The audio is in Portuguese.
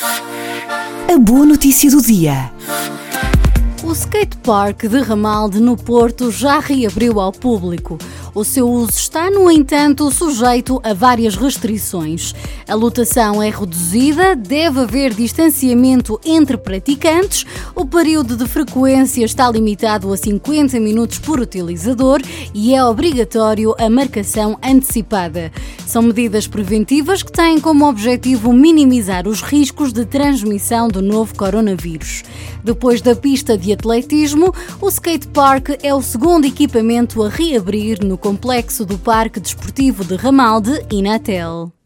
A boa notícia do dia. O skatepark de Ramalde, no Porto, já reabriu ao público. O seu uso está, no entanto, sujeito a várias restrições. A lotação é reduzida, deve haver distanciamento entre praticantes, o período de frequência está limitado a 50 minutos por utilizador e é obrigatório a marcação antecipada. São medidas preventivas que têm como objetivo minimizar os riscos de transmissão do novo coronavírus. Depois da pista de atletismo, o skatepark é o segundo equipamento a reabrir no complexo do Parque Desportivo de Ramalde, Inatel.